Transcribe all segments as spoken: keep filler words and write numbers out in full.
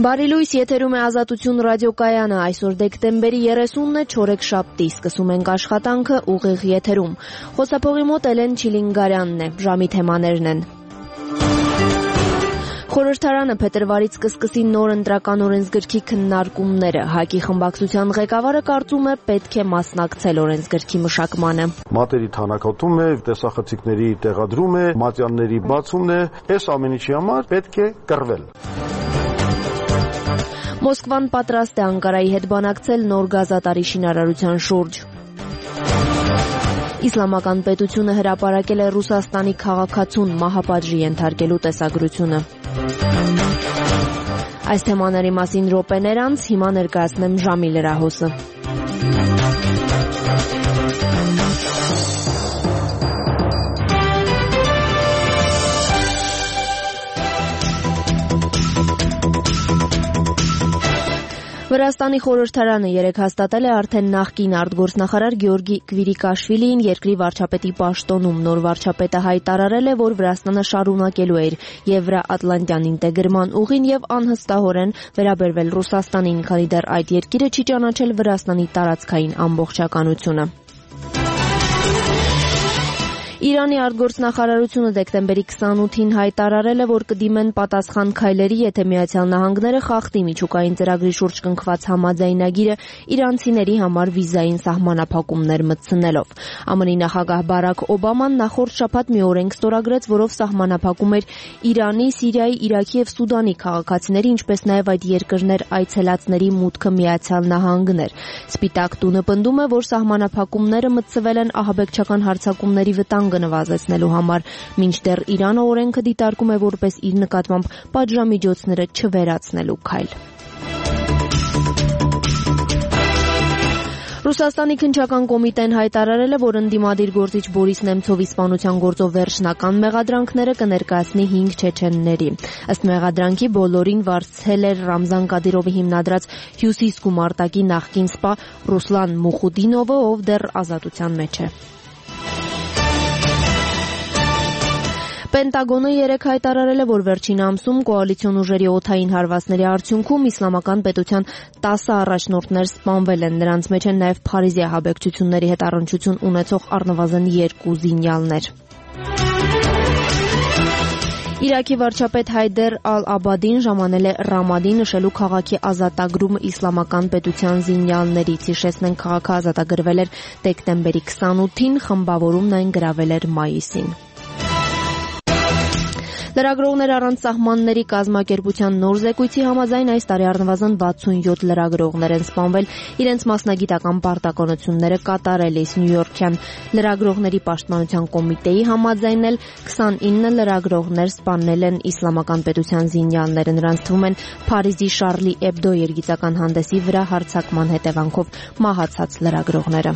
Բարի լույս, եթերում է Ազատություն ռադիոկայանը, այսօր դեկտեմբերի երեսունն է, չորեքշաբթի, սկսում ենք աշխատանքը ուղիղ եթերում։ Խոսափողի մոտ Էլեն Չիլինգարյանն է, ժամի թեմաներն են։ Խորհրդարանը փետրվարից կսկսի նոր ընտրական օրենսգրքի քննարկումները։ ՀԱԿ-ի խմբակցության ղեկավարը կարծում է պետք է մասնակցել օրենսգրքի մշակմանը։ Մատերի թանաքատում է, տեսախցիկների տեղադրում է, մատյանների բացումն է, այս ամեն ինչի համար պետք է կռվել։ Մոսկվան պատրաստ է Անկարայի հետ բանակցել նոր գազատարի շինարարության շուրջ։ Իսլամական պետությունը հրապարակել է Ռուսաստանի քաղաքացուն մահապատժի ենթարկելու տեսագրությունը։ Այս թեմաների մասին րոպեներ անց հիմա ներկայացնեմ ժամի լրահոսը։ Վրաստանի խորհրդարանը երեկ հաստատել է արդեն նախկին արտգործնախարար Գեորգի Կվիրիկաշվիլիին երկրի վարչապետի պաշտոնում։ Նոր վարչապետը հայտարարել է, որ Վրաստանը շարունակելու է իր Եվրաատլանտյան ինտեգրման ուղին եւ անհստահորեն վերաբերվել Ռուսաստանին, քանի դեռ այդ երկիրը չի ճանաչել Վրաստանի տարածքային ամբողջականությունը։ Իրանի արտգործնախարարությունը դեկտեմբերի քսանութին հայտարարել է, որ կդիմեն պատասխան քայլերի, եթե Միացյալ Նահանգները խախտի միջուկային ծրագրի շուրջ կնքված համաձայնագիրը իրանցիների համար վիզային սահմանափակումներ մտցնելով։ ԱՄՆ-ի նախագահ Բարաք Օբաման նախորդ շաբաթ մի օրենք ստորագրեց, որով սահմանափակում էր Իրանի, Սիրիայի, Իրաքի եւ Սուդանի քաղաքացիների, ինչպես նաեւ այդ երկրներ այցելածների մուտքը Միացյալ Նահանգներ։ Սպիտակ տունը պնդում է, որ սահմանափակումները մտցվել են ահաբեկչական հարձակումների վտանգ նվազեցնելու համար, մինչդեռ Իրանը օրենքը դիտարկում է որպես իր նկատմամբ պատժամիջոցները չվերացնելու քայլ։ Ռուսաստանի քննչական կոմիտեն հայտարարել է, որ ընդդիմադիր գործիչ Բորիս Նեմցովի սպանության գործով վերջնական մեղադրանքները կներկայացնի հինգ չեչենների։ Ըստ մեղադրանքի բոլորին վարձել էր Ռամզան Կադիրովի հիմնադրած Հյուսիսկու մարտակի նախկին սպա Ռուսլան Մուխուդինովը, ով դեռ ազատության մեջ է։ Պենտագոնը երեկ հայտարարել է, որ վերջին ամսում կոալիցիոն ուժերի օդային հարվածների արդյունքում իսլամական պետության տասը առաջնորդներ սպանվել են, նրանց մեջ են նաև Փարիզի ահաբեկչությունների հետ առնչություն ունեցող առնվազն երկու զինյալներ։ Իրաքի վարչապետ Հայդեր Ալ-Աբադին ժամանել է Ռամադի, նշելու քաղաքի ազատագրումը իսլամական պետության զինյալներից։ Հիշեցնենք, քաղաքը ազատագրվել էր դեկտեմբերի քսանութին, խմբավորումն այն գրավել էր մայիսին։ Լրագրողներ առանց սահմանների կազմակերպության նոր զեկույցի համաձայն այս տարի առնվազն վաթսունյոթ լրագրողներ են սպանվել իրենց մասնագիտական պարտականությունները կատարելիս։ Նյույորքյան լրագրողների պաշտպանության կոմիտեի համաձայն էլ քսանինը լրագրողներ սպանել են իսլամական պետության զինյալները, նրանց թվում են Փարիզի Շարլի Էբդո երգիծական հանդեսի վրա հարձակման հետևանքով մահացած լրագրողները։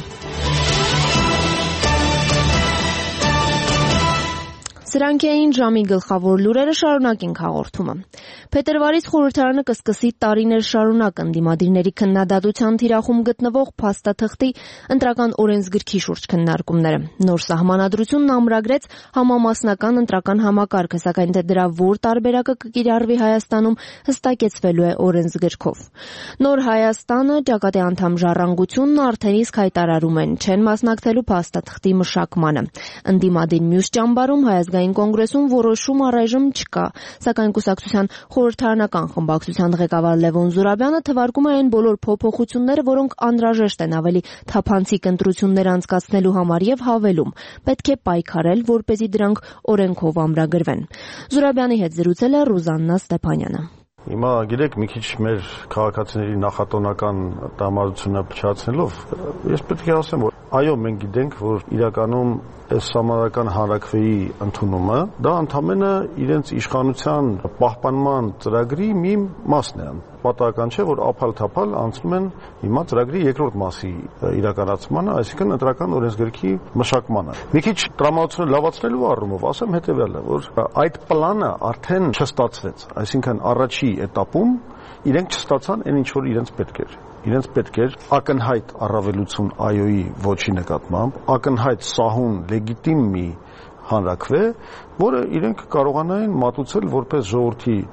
Սրանք էին ժամի գլխավոր լուրերը, շարունակենք հաղորդումը։ Փետրվարից խորհրդարանը կսկսի տարիներ շարունակ ընդդիմադիրների քննադատության թիրախում գտնվող փաստաթղթի ընտրական օրենսգրքի շուրջ քննարկումները։ Նոր սահմանադրությունն ամրագրեց համամասնական ընտրական համակարգը, սակայն թե դրա որ տարբերակը կկիրառվի Հայաստանում, հստակեցվելու է օրենսգրքով։ Նոր Հայաստանը, ճակատի անդամ Ժառանգությունն արդեն իսկ հայտարարում են, չեն մասնակցելու փաստաթղթի մշակմանը։ Ընդդիմադիր մյուս ճամբարում Հայազգային կոնգրեսում որոշում առայժմ չկա, սակայն կուսակցության խորհրդարանական խմբակցության ղեկավար Լևոն Զուրաբյանը թվարկում է այն բոլոր փոփոխությունները, որոնք անհրաժեշտ են ավելի թափանցիկ ընտրություններ անցկացնելու համար եւ հավելում, պետք է պայքարել, որպեսզի դրանք օրենքով ամրագրվեն։ Զուրաբյանի հետ զրուցել է Ռուզաննա Ստեփանյանը։ Հիմա գիտեք, մի քիչ մեր քաղաքացիների նախատոնական տրամադրությունը փչացնելով, ես պետք է ասեմ, որ այո, մենք գիտենք, որ իրականում այս համարական հանրաքվեի ընդունումը դա ընդամենը իրենց իշխանության պահպանման ծրագրի մի մասն է։ Պատահական չէ, որ ափալ-թափալ անցնում են հիմա ծրագրի երկրորդ մասի իրականացմանը, այսինքն ընտրական օրենսգրքի մշակմանը։ Մի քիչ տրամադրությունը լավացնելու առումով ասեմ հետևյալը, որ այդ պլանը արդեն չստացվեց, այսինքն առաջի էտապում իրենք չստացան այն ինչ որ իրենց պետք էր։ Իրենց պետք էր ակնհայտ առավելություն այոյի ոչի նկատմամբ, ակնհայտ սահուն լեգիտիմ մի հանրաքվե, որը իրենք կարողանային մատուցել որպես ժողովրդի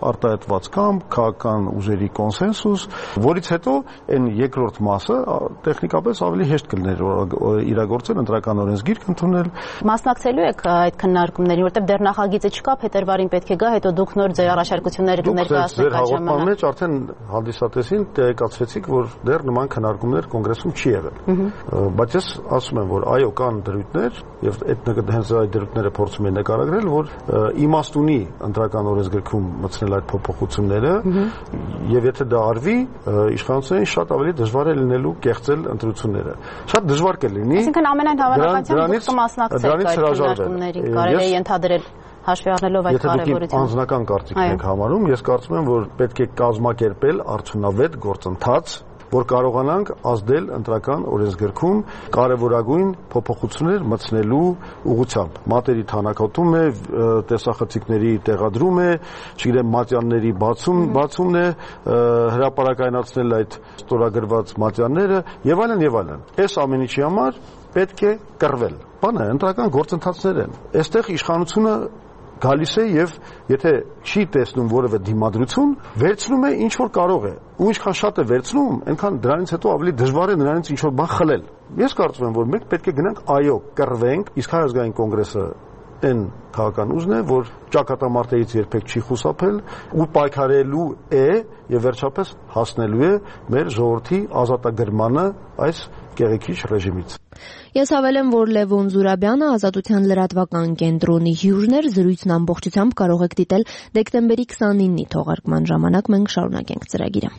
արտահայտված կամք, քաղաքական ուժերի կոնսենսուս, որից հետո այն երկրորդ մասը տեխնիկապես ավելի հեշտ կլիներ իրագործել, ընտրական օրենսգիրք ընդունել։ Մասնակցելու եք այդ քննարկումներին, որտեղ դեռ նախագիծը չկա, փետրվարին պետք է գա, հետո դուք նոր ձեր առաջարկությունները կներկայացնեք այդ ժամանակ։ Ձեր մեջ արդեն հանդիսատեսին տեղեկացրեցիք, որ դեռ նման քննարկումներ կոնգրեսում չի եղել։ Բայց ես ասում եմ, որ այո, կան դրույթներ, եւ այդ հենց այդ դրույթները փորձում են նկարագրել, որ իմաստ ունի ընտրական օրենսգրքում մտցնել այդ փոփոխությունները, եւ եթե դա արվի, իշխանություններին շատ ավելի դժվար է լինելու կեղծել ընտրությունները։ Շատ դժվար կլինի։ Այսինքն ամենայն հավանականությամբ դուք կմասնակցեք այդ քննարկումներին, կարելի է ենթադրել հաշվի առնելով այդ կարևորությունը։ Եթե դուք անձնական կարծիքն եք համարում, ես կարծում եմ, որ պետք է կազմակերպել արդյունավետ գործընթաց, որ կարողանանք ազդել ընտրական օրենսգրքում կարևորագույն փոփոխություններ մտցնելու ուղղությամբ։ Մատերի թանաքատում է, տեսախցիկների տեղադրում է, չգիտեմ, մատյանների բացում, բացումն է, հրապարակայնացնել այդ ստորագրված մատյանները եւ այլն եւ այլն։ Այս ամեն ինչի համար պետք է կռվել։ Բանը ընտրական գործընթացներ են։ Այստեղ իշխանությունը գալիս է եւ եթե չի տեսնում որևէ դիմադրություն, վերցնում է ինչ որ կարող է։ Ու ինչքան շատ է վերցնում, այնքան դրանից հետո ավելի դժվար է նրանից ինչ որ բան խլել։ Ես կարծում եմ, որ մենք պետք է գնանք այո, կռվենք, իսկ Հայ-ազգային կոնգրեսը այն քաղաքական ուժն է, որ ճակատամարտերից երբեք չի խուսափել ու պայքարելու է եւ վերջապես հասնելու է մեր ժողովրդի ազատագրմանը այս կեղեքիչ ռեժիմից։ Ես հավելեմ, որ Լևոն Զուրաբյանը Ազատության լրատվական կենտրոնի հյուրն էր, զրույցն ամբողջությամբ կարող եք դիտել դեկտեմբերի քսանինի թողարկման ժամանակ, մենք շարունակենք ծրագիրը։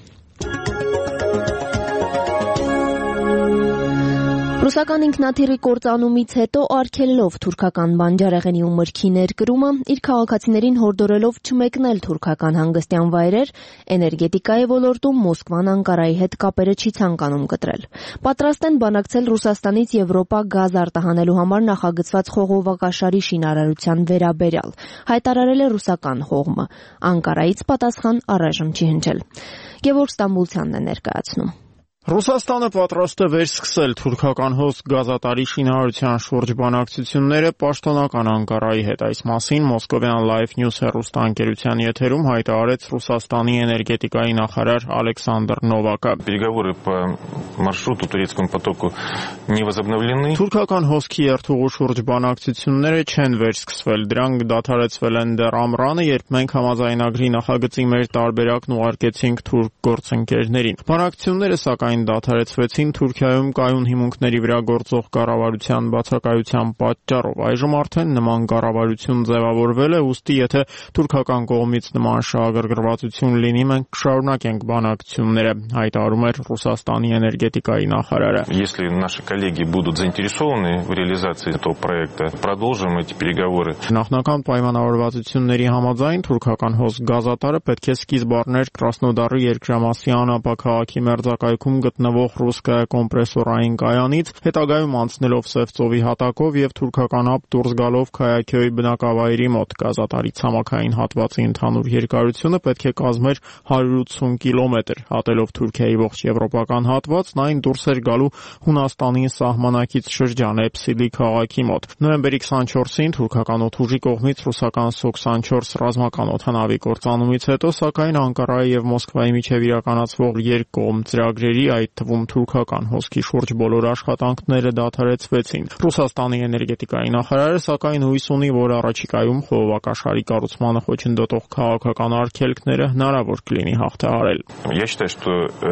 Ռուսական ինքնաթիռի կործանումից հետո արգելելով թուրքական բանջարեղենի ու մրգի ներկրումը, իր քաղաքացիներին հորդորելով չմեկնել թուրքական հանգստյան վայրեր, էներգետիկայի ոլորտում Մոսկվան Անկարայի հետ կապերը չի ցանկանում կտրել։ Պատրաստ են բանակցել Ռուսաստանից Եվրոպա գազ արտահանելու համար նախագծված խողովակաշարի շինարարության վերաբերյալ, հայտարարել է ռուսական հողմը։ Անկարայից պատասխան առայժմ չի հնչել։ Գևորգ Ստամբուլցյանն է ներկայացնում։ Ռուսաստանը պատրաստ է վերսկսել թուրքական հոսք գազատարի շինարարության շուրջ բանակցությունները պաշտոնական Անկարայի հետ։ Այս մասին Moscovian Live News հեռուստաընկերության եթերում հայտարարեց Ռուսաստանի էներգետիկայի նախարար Ալեքսանդր Նովակը։ Переговоры по маршруту турецкому потоку не возобновлены. Թուրքական հոսքի երթուղու շուրջ բանակցությունները չեն վերսկսվել։ Դրանք դադարեցվել են դեռ ամռանը, երբ մենք համաձայնագրի նախագծի մեր տարբերակն ուղարկեցինք թուրք գործընկերներին։ Բանակցությունները սակայն դադարեցվեցին Թուրքիայում կայուն հիմունքների վրա գործող կառավարության բացակայության պատճառով։ Այժմ արդեն նման կառավարություն ձևավորվել է, ուստի եթե թուրքական կողմից նման շահագրգռվածություն լինի, մենք կշարունակենք բանակցությունները, հայտարարում էր Ռուսաստանի էներգետիկայի նախարարը։ Если наши коллеги будут заинтересованы в реализации этого проекта, продолжим эти переговоры. Նախնական պայմանավորվածությունների համաձայն թուրքական հոսք գազատարը պետք է սկիզբ առներ Կրասնոդարի երկրամասի անապաքաղաքի մերձակայքում գտնվող ռուսկայա կոմպրեսորային կայանից, հետագայում անցնելով Սևծովի հատակով եւ թուրքական ափ դուրս գալով Քայաքյոյի բնակավայրի մոտ։ Գազատարի ցամաքային հատվածի ընդհանուր երկարությունը պետք է կազմեր հարյուր ութսուն կիլոմետր։ Հատելով Թուրքիայի ողջ եվրոպական հատվածն, այն դուրս էր գալու Հունաստանի սահմանակից շրջան Էփսիլի քաղաքի մոտ։ Նոյեմբերի քսանչորսին թուրքական օդուժի կողմից ռուսական Սու քսանչորս ռազմական օդանավի կործանումից հետո, սակայն Անկարայի եւ Մոսկվայի միջև իրականացվող երկկողմ ծրագրերի, այդ թվում թուրքական հոսքի շուրջ բոլոր աշխատանքները դադարեցվեցին։ Ռուսաստանի էներգետիկայի նախարարը սակայն հույս ունի, որ առաջիկայում խողովակաշարի կառուցմանը խոչընդոտող քաղաքական արգելքները հնարավոր կլինի հաղթահարել։ Я считаю, что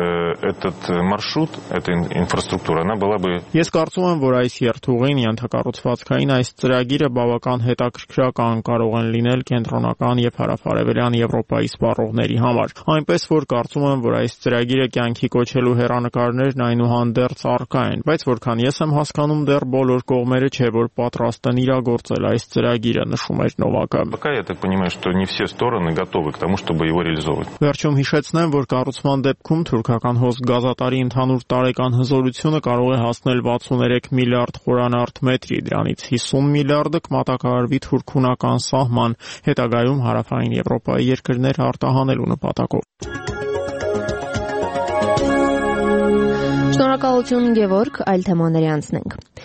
этот маршрут, эта инфраструктура, она была бы. Ես կարծում եմ, որ այս երթուղին ենթակառուցվածքային այս ծրագիրը բավական հետաքրքրական կարող են լինել կենտրոնական եւ հարավարևելյան Եվրոպայի սպառողների համար։ Այնպես որ կարծում եմ, որ այս ծրագիրը կյանքի կոչելու հեռանկարներն այնուհանդերձ առկա են, բայց որքան ես եմ հասկանում, դեռ բոլոր կողմերը չէ որ պատրաստ են իրագործել այս ծրագիրը, նշում էր Նովակը։ Пока я так понимаю, что не все стороны готовы к тому, чтобы его реализовать. Վերջում հիշեցնեմ, որ կառուցման դեպքում թուրքական հոսք գազատարի ընդհանուր տարեկան հզորությունը կարող է հասնել վաթսուներեք միլիարդ խորանարդ մետրի, դրանից հիսուն միլիարդը կմատակարարվի թուրքունական սահման, հետագայում հարավային Եվրոպայի երկրներ արտահանելու նպատակով։ Շնորհակալություն Գևորգ, այլ թեմաների անցնենք։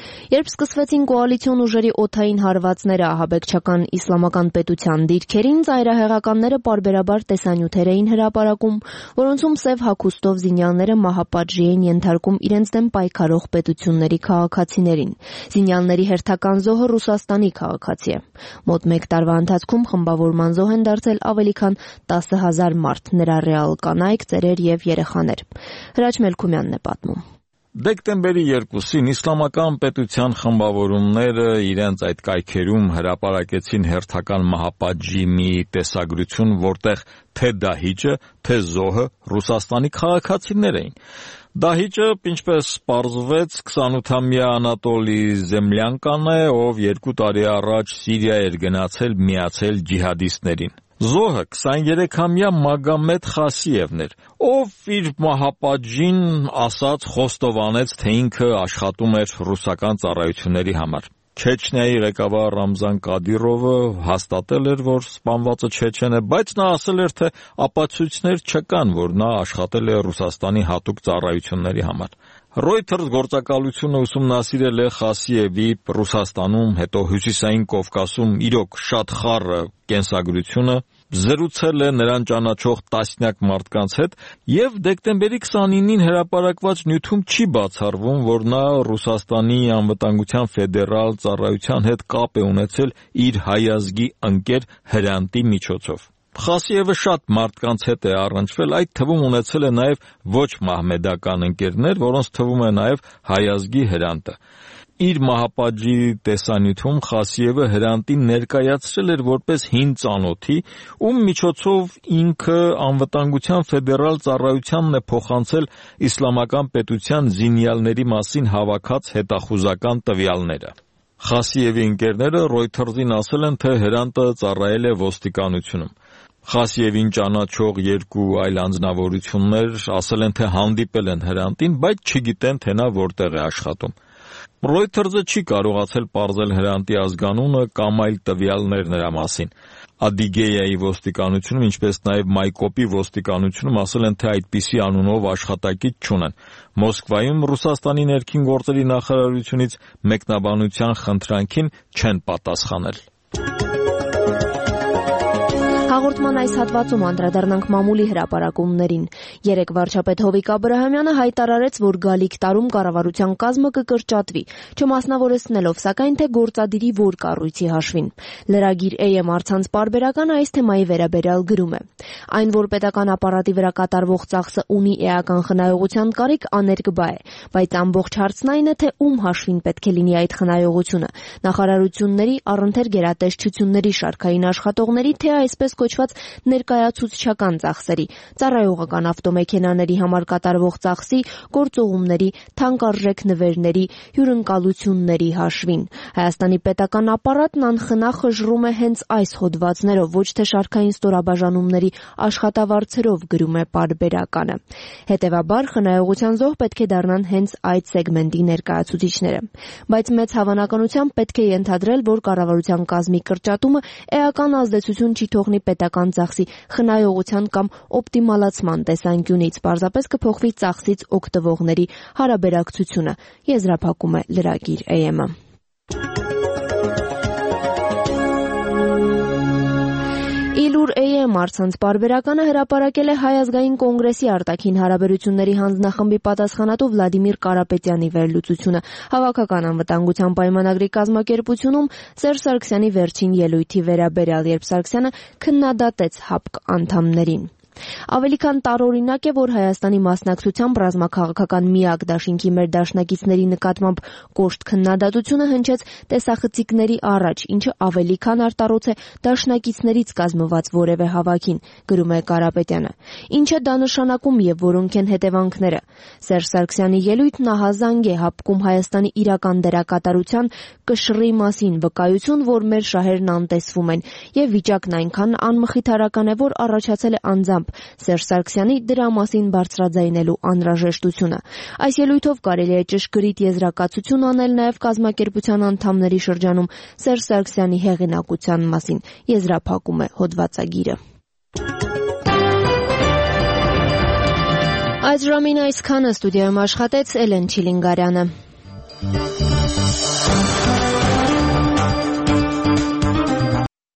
Երբ սկսվեցին կոալիցիոն ուժերի օդային հարվածները ահաբեկչական իսլամական պետության դիրքերին, ծայրահեղականները պարբերաբար տեսանյութեր էին հրապարակում, որոնցում սև հագուստով զինյալները մահապատժի էին ենթարկում իրենց դեմ պայքարող պետությունների քաղաքացիներին։ Զինյալների հերթական զոհը Ռուսաստանի քաղաքացի է։ Մոտ մեկ տարվա ընթացքում խմբավորման զոհ են դարձել ավելի քան տասը հազար մարդ, ներառյալ կանայք, ծերեր և երեխաներ։ Հրաչ Մելքումյանն է պատմում։ Դեկտեմբերի երկուսին իսլամական պետության խմբավորումները իրենց այդ կայքերում հրապարակեցին հերթական մահապատժի մի տեսագրություն, որտեղ թե դահիճը, թե զոհը Ռուսաստանի քաղաքացիներ էին։ Դահիճը, ինչպես պարզվեց, քսանութամյա Անատոլի Զեմլյանկան է, ով երկու տարի առաջ Սիրիա էր գնացել միացել ջիհադիստներին։ Զոհը քսաներեքամյա Մագամեդ Խասիևն էր, ով իր մահապատժին ասաց խոստովանեց, թե ինքը աշխատում էր ռուսական ծառայությունների համար։ Չեչնիայի ղեկավար Ռամզան Կադիրովը հաստատել էր, որ սպանվածը չեչեն է, բայց նա ասել էր, թե ապացույցներ չկան, որ նա աշխատել է Ռուսաստանի հատուկ ծառայությունների համար։ Reuters գործակալությունը ուսումնասիրել է Խասիևի Ռուսաստանում, հետո Հյուսիսային Կովկասում իրոք շատ խառը կենսագրությունը, զրուցել է նրան ճանաչող տասնյակ մարդկանց հետ եւ դեկտեմբերի քսանինին հրապարակված նյութում չի բացառվում, որ նա Ռուսաստանի անվտանգության ֆեդերալ ծառայության հետ կապ է ունեցել իր հայազգի ընկեր Հրանտի միջոցով։ Խասիևը շատ մարդկանց հետ է առնչվել, այդ թվում ունեցել է նաև ոչ մահմեդական ընկերներ, որոնց թվում է նաև հայազգի Հրանտը։ Իր մահապատժի տեսանյութում Խասիևը Հրանտին ներկայացրել էր որպես հին ծանոթի, ում միջոցով ինքը անվտանգության ֆեդերալ ծառայությանն է փոխանցել իսլամական պետության զինյալների մասին հավաքած հետախուզական տվյալները։ Խասիևի ընկերները Reuters-ին ասել են, թե Հրանտը ծառայել է ոստիկանությունում։ Խասիևին ճանաչող երկու այլ անձնավորություններ ասել են, թե հանդիպել են Հրանտին, բայց չգիտեն, թե նա որտեղ է աշխատում։ Reuters-ը չի կարողացել պարզել Հրանտի ազգանունը կամ այլ տվյալներ նրա մասին։ Ադիգեյայի ոստիկանությունում, ինչպես նաև Մայկոպի ոստիկանությունում ասել են, թե այդպիսի անունով աշխատակից չունեն։ Մոսկվայում Ռուսաստանի ներքին գործերի նախարարությունից մեկնաբանության խնդրանքին չեն պատասխանել։ Հաղորդման այս հատվածում անդրադառնանք մամուլի հրապարակումներին։ Երեկ վարչապետ Հովիկ Աբրահամյանը հայտարարեց, որ գալիք տարում կառավարության կազմը կկրճատվի, չմասնավորեցնելով սակայն թե գործադիրի որ կառույցի հաշվին։ Լրագիր Էյ Էմ առցանց պարբերականը այս թեմայի վերաբերյալ գրում է. Այն, որ պետական ապարատի վրա կատարվող ծախսը ունի էական խնայողության կարիք, աներկբա է, բայց ամբողջ հարցն այն է, թե ում հաշվին պետք է լինի այդ խնայողությունը՝ նախարարությունների, առընթեր գերատեսչությունների շարքային աշխատողների, թե այսպես կոչված ներկայացուցչական ծախսերի, ծառայողական ավտոմեքենաների համար կատարվող ծախսի, գործողումների, թանկարժեք նվերների, հյուրընկալությունների հաշվին։ Հայաստանի պետական ապարատն անխնա խժռում է հենց այս հոդվածներով, ոչ թե շարքային ստորաբաժանումների աշխատավարձերով, գրում է պարբերականը։ Հետևաբար խնայողության զոհ պետք է դառնան հենց այդ սեգմենտի ներկայացուցիչները։ Բայց մեծ հավանականությամբ պետք է ենթադրել, որ կառավարության կազմի կրճատումը էական ազդեցություն չի թողնի պետական ծախսի խնայողության կամ օպտիմալացման տեսանկյունից, պարզապես կփոխվի ծախսից օգտվողների հարաբերակցությունը, եզրափակում է լրագիր Էյ Էմ-ը։ Իլուր Էյ Էմ առցանց պարբերականը հրապարակել է Հայ ազգային կոնգրեսի արտաքին հարաբերությունների հանձնախմբի պատասխանատու Վլադիմիր Կարապետյանի վերլուծությունը հավաքական անվտանգության պայմանագրի կազմակերպությունում Սերժ Սարգսյանի վերջին ելույթի վերաբերյալ, երբ Սարգսյանը քննադատեց ՀԱՊԿ անդամներին։ Ավելի քան տարօրինակ է, որ Հայաստանի մասնակցությամբ ռազմաքաղաքական միակ դաշինքի մեր դաշնակիցների նկատմամբ կոշտ քննադատությունը հնչեց տեսախցիկների առաջ, ինչը ավելի քան արտառոց է դաշնակիցներից կազմված որևէ հավաքին, գրում է Կարապետյանը։ Ինչը դա նշանակում եւ որոնք են հետևանքները։ Սերժ Սարգսյանի ելույթն ահազանգ է ՀԱՊԿ-ում Հայաստանի իրական դերակատարության կշռի մասին, վկայություն, որ մեր շահերն անտեսվում են, եւ վիճակն այնքան անմխիթարական է, որ առաջացել է անձամբ Սերժ Սարգսյանի դրա մասին բարձրաձայնելու անհրաժեշտությունը։ Այս ելույթով կարելի է ճշգրիտ եզրակացություն անել նաև կազմակերպության անդամների շրջանում Սերժ Սարգսյանի հեղինակության մասին, եզրափակում է հոդվածագիրը։ Այս ժամին այսքանը, ստուդիայում աշխատեց Էլեն Չիլինգարյանը։